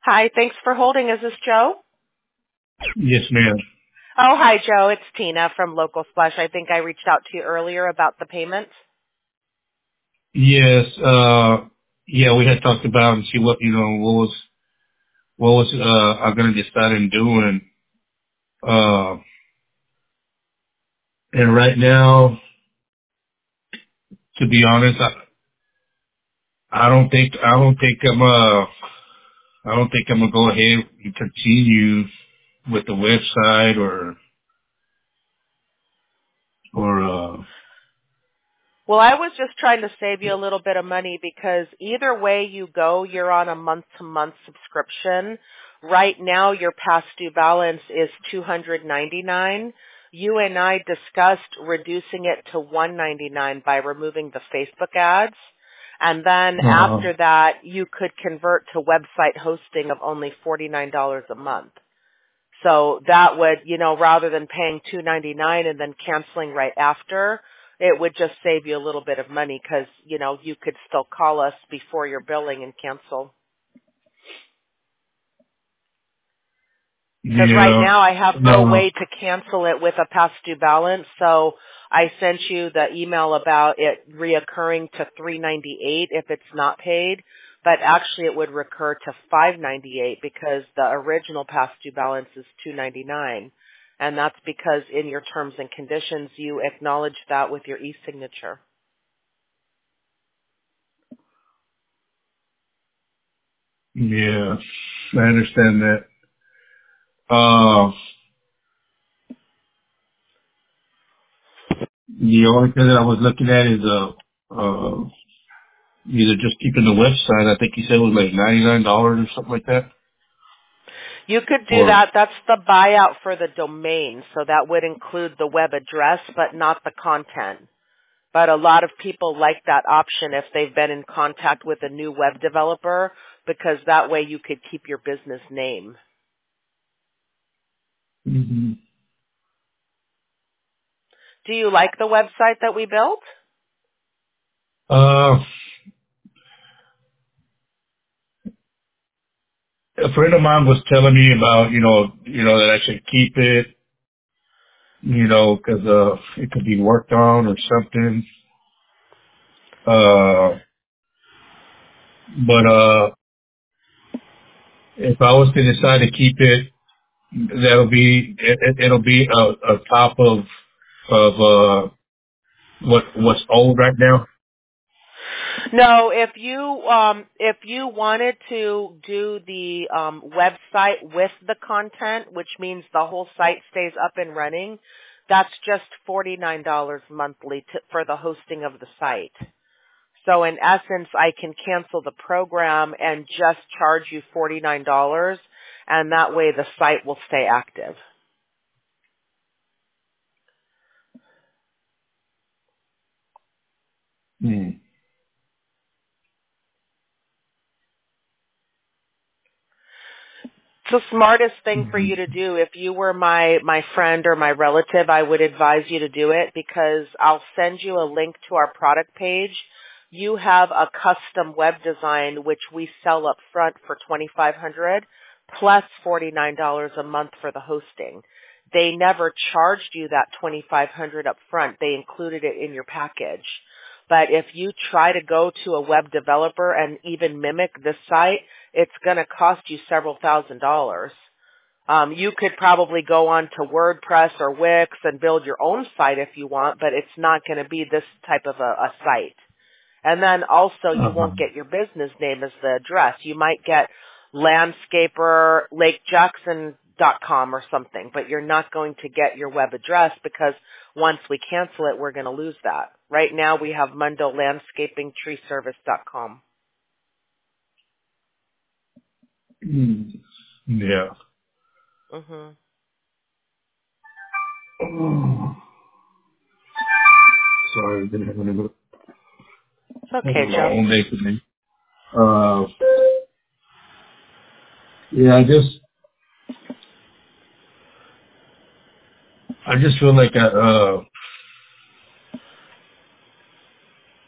Hi, thanks for holding. Is this Joe? Yes, ma'am. Oh, hi, Joe. It's Tina from Local Splash. I think I reached out to you earlier about the payments. Yes, yeah, we had talked about and see what was I'm gonna decide in doing. Uh, and right now, to be honest, I don't think I'm gonna go ahead and continue with the website or Well, I was just trying to save you a little bit of money because either way you go, you're on a month-to-month subscription. Right now, your past due balance is $299. You and I discussed reducing it to $199 by removing the Facebook ads. And then after that, you could convert to website hosting of only $49 a month. So that would, rather than paying $299 and then canceling right after, it would just save you a little bit of money because, you could still call us before your billing and cancel. Because right now I have no way to cancel it with a past due balance, so I sent you the email about it reoccurring to $398 if it's not paid, but actually it would recur to $598 because the original past due balance is $299, and that's because in your terms and conditions you acknowledge that with your e-signature. yeah, I understand that. The only thing that I was looking at is either just keeping the website. I think you said it was like $99 or something like that. You could do Or that. That's the buyout for the domain, so that would include the web address but not the content. But a lot of people like that option if they've been in contact with a new web developer because that way you could keep your business name. hmm Do you like the website that we built? uh, a friend of mine was telling me about that I should keep it, because it could be worked on or something. But if I was to decide to keep it, it'll be a top of what's old right now. No, if you wanted to do the website with the content, which means the whole site stays up and running, that's just $49 monthly for the hosting of the site. So in essence, I can cancel the program and just charge you $49, and that way the site will stay active. Hmm. It's the smartest thing for Mm-hmm. you to do. If you were my friend or my relative, I would advise you to do it because I'll send you a link to our product page. You have a custom web design which we sell up front for $2,500 plus $49 a month for the hosting. They never charged you that $2,500 up front. They included it in your package. But if you try to go to a web developer and even mimic this site, it's going to cost you several $1,000s. You could probably go on to WordPress or Wix and build your own site if you want, but it's not going to be this type of a site. And then also you Uh-huh. won't get your business name as the address. You might get landscaper lakejackson.com or something, but you're not going to get your web address because once we cancel it, we're going to lose that. Right now we have Mundo LandscapingTreeService.com. Yeah. Mhm. Oh, sorry, I've been having It's okay, a Joe. long day today. Yeah, I just feel like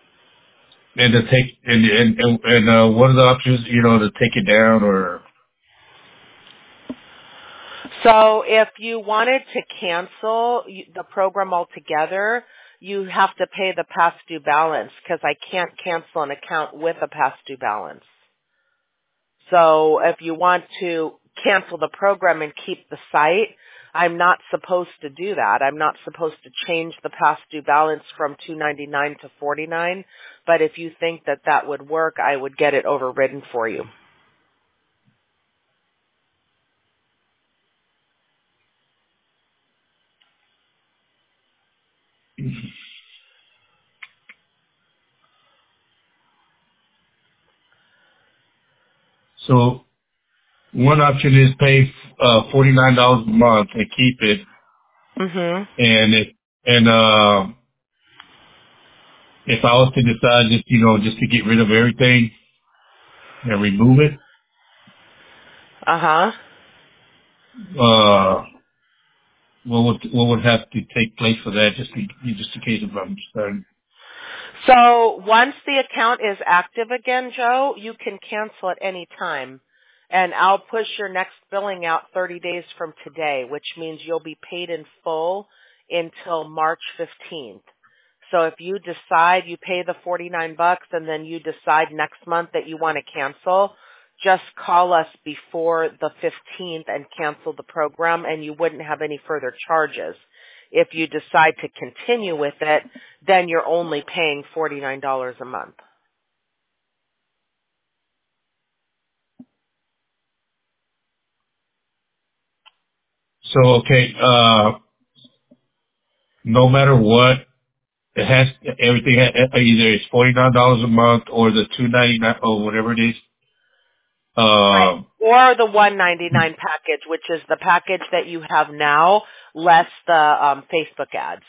and to take and what are the options, to take it down or So if you wanted to cancel the program altogether, you have to pay the past due balance because I can't cancel an account with a past due balance. So if you want to cancel the program and keep the site, I'm not supposed to do that. I'm not supposed to change the past due balance from $2.99 to $49. But if you think that that would work, I would get it overridden for you. So one option is pay $49 a month and keep it, Mhm. and if I was to decide just to get rid of everything and remove it, Uh-huh. uh, what would have to take place for that? Just in case if I'm starting. So once the account is active again, Joe, you can cancel at any time. And I'll push your next billing out 30 days from today, which means you'll be paid in full until March 15th. So if you decide you pay the $49 and then you decide next month that you want to cancel, just call us before the 15th and cancel the program and you wouldn't have any further charges. If you decide to continue with it, then you're only paying $49 a month. So okay, no matter what, it has everything. Either it's $49 a month or the $2.99 or whatever it is. Right. Or the $199 package, which is the package that you have now, less the Facebook ads.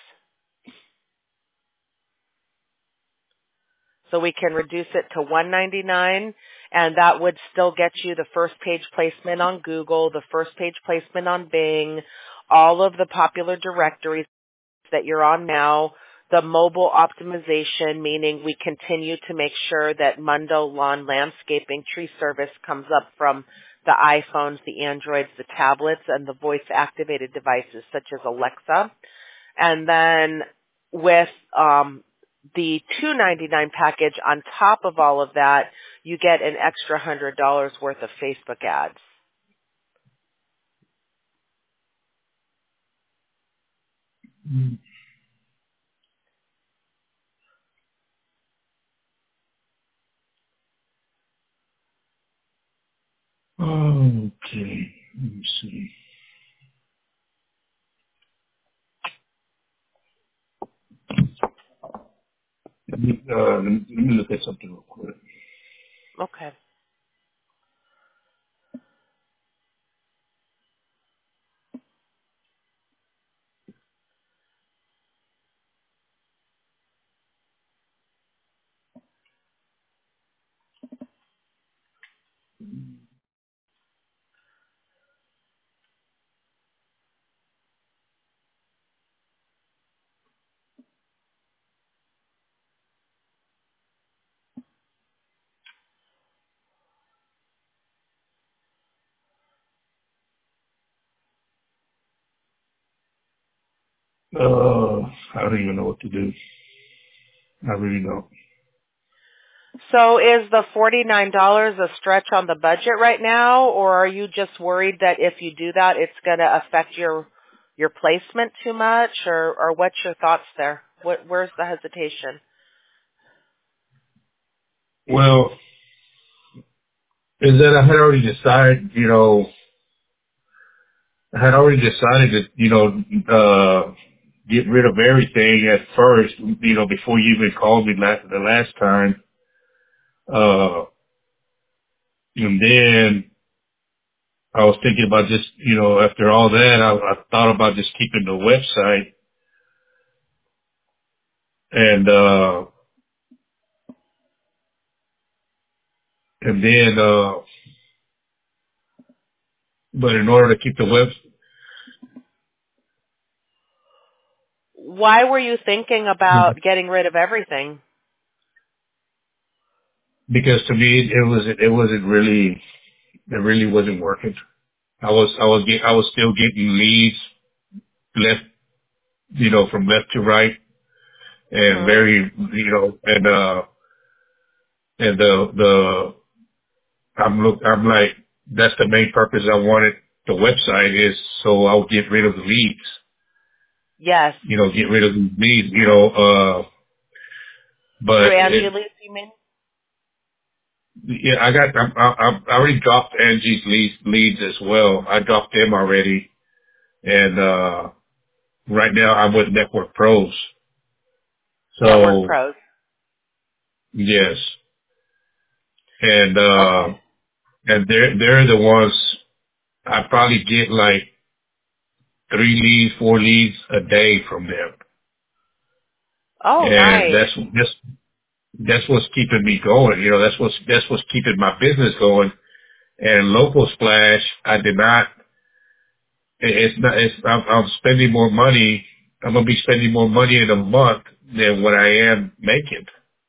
So we can reduce it to $199, and that would still get you the first page placement on Google, the first page placement on Bing, all of the popular directories that you're on now, the mobile optimization, meaning we continue to make sure that Mundo Lawn Landscaping Tree Service comes up from the iPhones, the Androids, the tablets, and the voice-activated devices such as Alexa. And then with the $2.99 package, on top of all of that, you get an extra $100 worth of Facebook ads. Okay, let me see. Let me look at something real quick. Okay. I don't even know what to do. I really don't. So is the $49 a stretch on the budget right now, or are you just worried that if you do that, it's going to affect your placement too much, or what's your thoughts there? Where's the hesitation? Well, is that I had already decided, I had already decided to, get rid of everything at first, before you even called me the last time. And then I was thinking about just, after all that, I thought about just keeping the website and then, but in order to keep the web, Why were you thinking about getting rid of everything? because to me it really wasn't working. I was still getting leads left, from left to right, and Mhm. very, and I'm like, that's the main purpose I wanted the website is so I'll get rid of the leads, Yes. get rid of the leads, Through but Angie Lee, you mean? yeah, I already dropped Angie's leads as well. I dropped them already. And, right now I'm with Network Pros. Network So Pros. yes. And, Okay. and they're the ones I probably get like 4 leads a day from them. Oh, And nice. that's what's keeping me going. That's what's keeping my business going. And Local Splash, I did not, it's not, I'm spending more money. I'm going to be spending more money in a month than what I am making,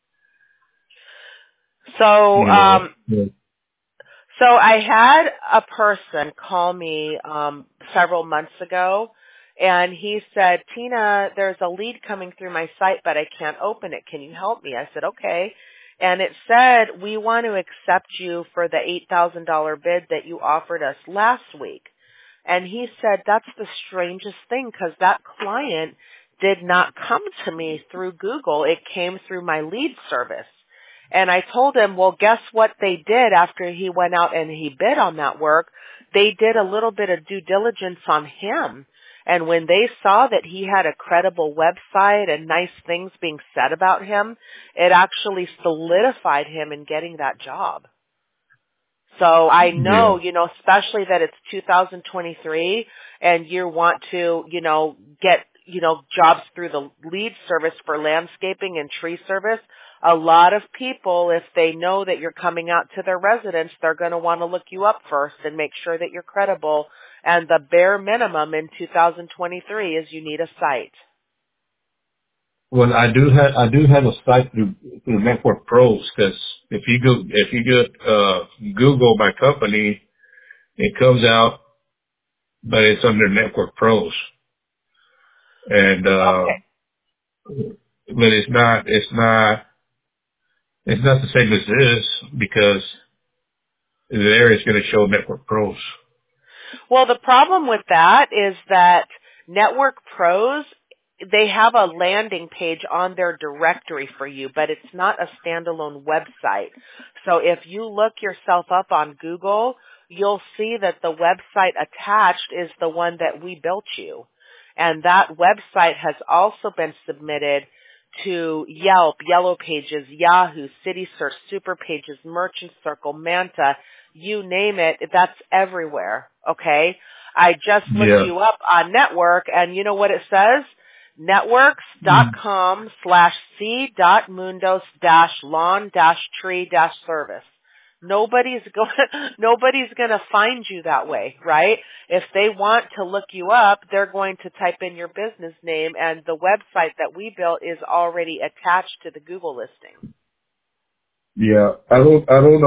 So, you know. Yeah. so I had a person call me several months ago, and he said, "Tina, there's a lead coming through my site, but I can't open it. Can you help me?" I said, "Okay." And it said, "We want to accept you for the $8,000 bid that you offered us last week." And he said, "That's the strangest thing because that client did not come to me through Google. It came through my lead service." And I told him, well, guess what they did after he went out and he bid on that work? They did a little bit of due diligence on him. And when they saw that he had a credible website and nice things being said about him, it actually solidified him in getting that job. So I Yeah. know, especially that it's 2023 and you want to, get, jobs through the lead service for landscaping and tree service. A lot of people, if they know that you're coming out to their residence, they're going to want to look you up first and make sure that you're credible. And the bare minimum in 2023 is you need a site. Well, I do have a site through Network Pros because if you Google my company, it comes out, but it's under Network Pros. And, Okay. but it's not the same as this because there is going to show Network Pros. Well, the problem with that is that Network Pros, they have a landing page on their directory for you, but it's not a standalone website. So if you look yourself up on Google, you'll see that the website attached is the one that we built you. And that website has also been submitted to Yelp, Yellow Pages, Yahoo, City Search, Super Pages, Merchant Circle, Manta, you name it, that's everywhere, okay? I just looked Yeah. you up on Network, and you know what it says? Networks.com/c.mundos-lawn-tree-service. Nobody's gonna find you that way, right? If they want to look you up, they're going to type in your business name, and the website that we built is already attached to the Google listing. Yeah. I don't,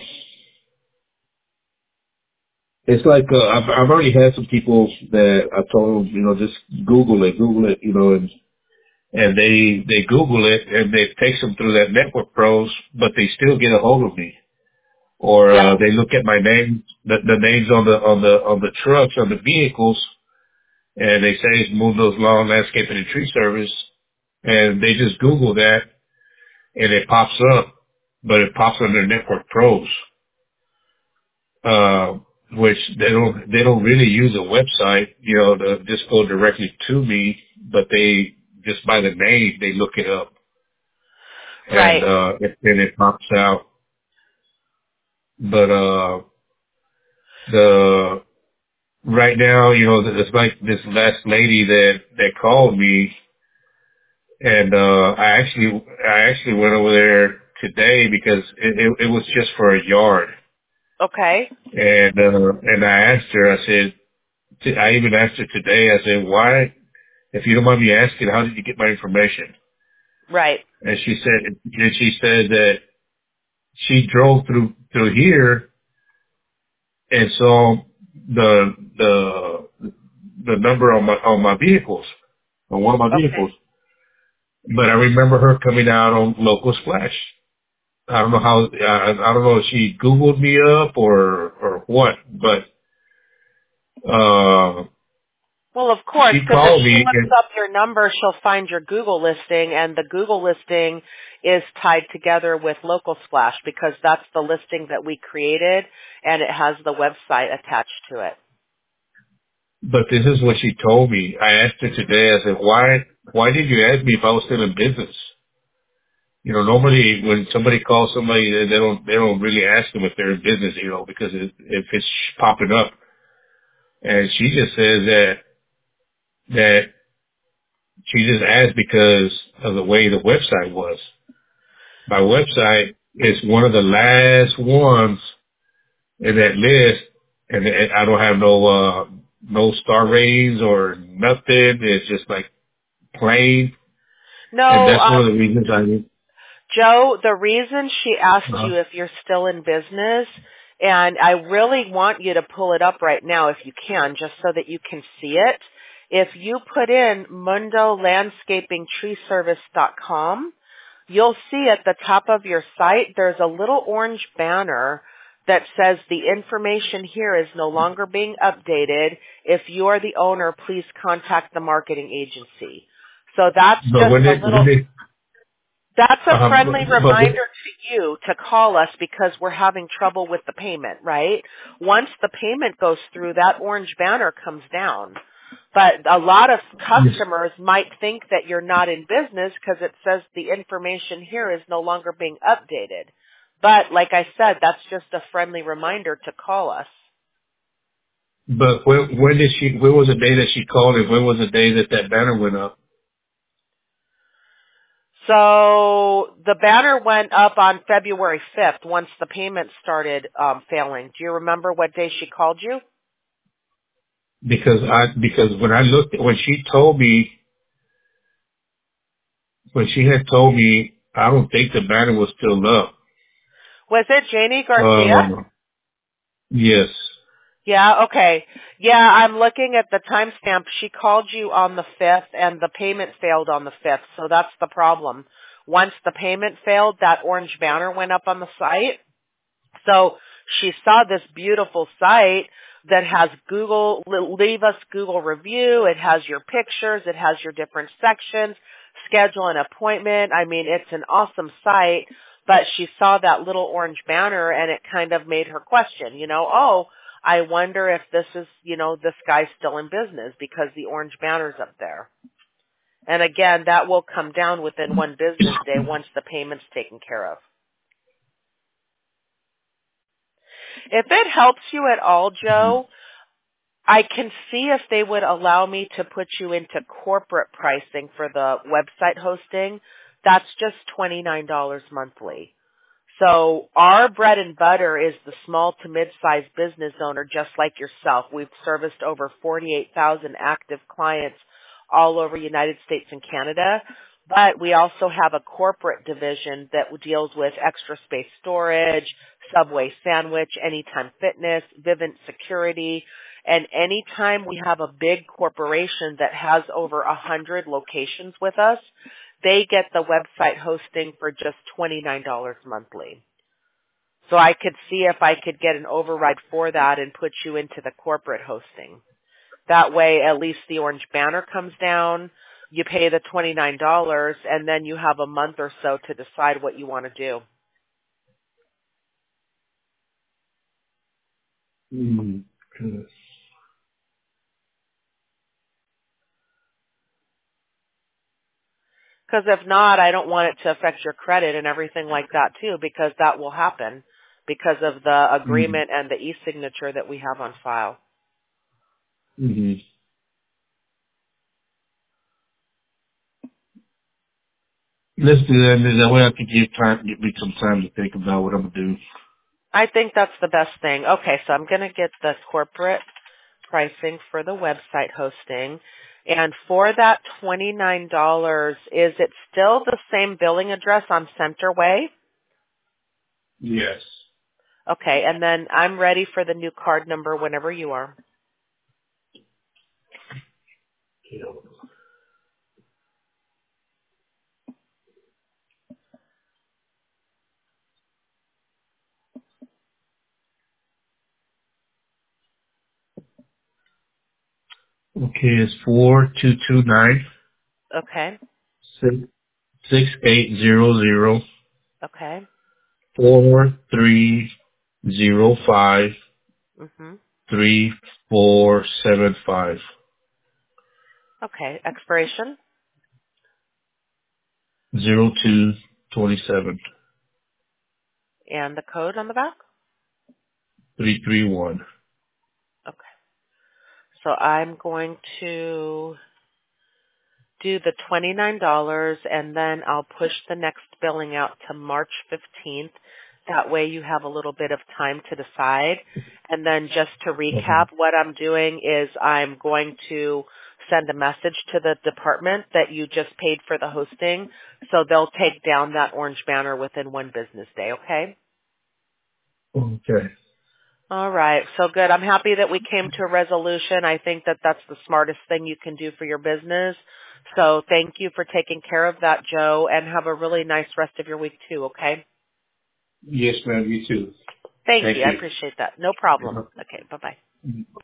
it's like, I've already had some people that I told them, just Google it, and they Google it and it takes them through that Network Pros, but they still get a hold of me. Or, Yep. they look at my name, the names on the trucks, on the vehicles, and they say it's Mundo's Lawn Landscaping and Tree Service, and they just Google that and it pops up, but it pops under Network Pros, uh, which they don't really use a website, to just go directly to me, but they just by the name, they look it up and, Right. it pops out. But, the, right now, it's like this last lady that called me and, I actually went over there today because it was just for a yard. Okay. And I asked her, I said, I even asked her today, I said, why, if you don't mind me asking, how did you get my information? Right. And she said that she drove through here and saw the the number on my vehicles, on one of my Okay. vehicles. But I remember her coming out on Local Splash. I don't know how. I don't know if she Googled me up or what, but Well, of course, she because if called she me looks and up your number, she'll find your Google listing, and the Google listing is tied together with Local Splash because that's the listing that we created, and it has the website attached to it. but this is what she told me. I asked her today. I said, why did you ask me if I was still in business? You know, normally when somebody calls somebody, they don't really ask them if they're in business, you know, because if it's popping up. And she just says that she just asked because of the way the website was. My website is one of the last ones in that list, and I don't have no star ratings or nothing. It's just like plain, and No, that's one of the reasons I need. Joe, the reason she asked Uh, you if you're still in business, and I really want you to pull it up right now if you can, just so that you can see it. If you put in mundolandscapingtreeservice.com, you'll see at the top of your site there's a little orange banner that says the information here is no longer being updated. If you are the owner, please contact the marketing agency. So that's but just a when little they that's a friendly but reminder to you to call us because we're having trouble with the payment, right? Once the payment goes through, that orange banner comes down. But a lot of customers might think that you're not in business because it says the information here is no longer being updated. But like I said, that's just a friendly reminder to call us. but when did she? When was the day that she called, and when was the day that banner went up? So the banner went up on February 5th once the payment started failing. Do you remember what day she called you? Because when she told me, when she had told me, I don't think the banner was still up. Was it Janie Garcia? Yes. Yeah, okay. Yeah, I'm looking at the timestamp. She called you on the 5th and the payment failed on the 5th, so that's the problem. Once the payment failed, that orange banner went up on the site. So she saw this beautiful site that has Google, leave us Google review. It has your pictures. It has your different sections, schedule an appointment. I mean, it's an awesome site, but she saw that little orange banner and it kind of made her question, oh, I wonder if this is, this guy's still in business because the orange banner's up there. And again, that will come down within one business day once the payment's taken care of. If it helps you at all, Joe, I can see if they would allow me to put you into corporate pricing for the website hosting. That's just $29 monthly. So our bread and butter is the small to mid-sized business owner just like yourself. We've serviced over 48,000 active clients all over the United States and Canada. But we also have a corporate division that deals with extra space storage, Subway Sandwich, Anytime Fitness, Vivint Security, and anytime we have a big corporation that has over 100 locations with us, they get the website hosting for just $29 monthly. So I could see if I could get an override for that and put you into the corporate hosting. That way, at least the orange banner comes down, you pay the $29, and then you have a month or so to decide what you want to do. Mm-hmm. Because if not, I don't want it to affect your credit and everything like that too, because that will happen because of the agreement and the e-signature that we have on file. Mm-hmm. Let's do that. And that way I can give me some time to think about what I'm gonna do. I think that's the best thing. Okay, so I'm going to get the corporate pricing for the website hosting. And for that $29, is it still the same billing address on Centerway? Yes. Okay, and then I'm ready for the new card number whenever you are. Okay, it's 4229 Okay, 6800 okay. 4305 Mhm. 3475 Okay, expiration 0227 and the code on the back? 331. Okay. So I'm going to do the $29 and then I'll push the next billing out to March 15th. That way you have a little bit of time to decide. And then just to recap, what I'm doing is I'm going to send a message to the department that you just paid for the hosting, so they'll take down that orange banner within one business day, okay? Okay. All right. So good. I'm happy that we came to a resolution. I think that that's the smartest thing you can do for your business. So thank you for taking care of that, Joe, and have a really nice rest of your week too, okay? Yes, ma'am. You too. Thank Thank you. I you. appreciate that. No problem. Okay. Bye-bye.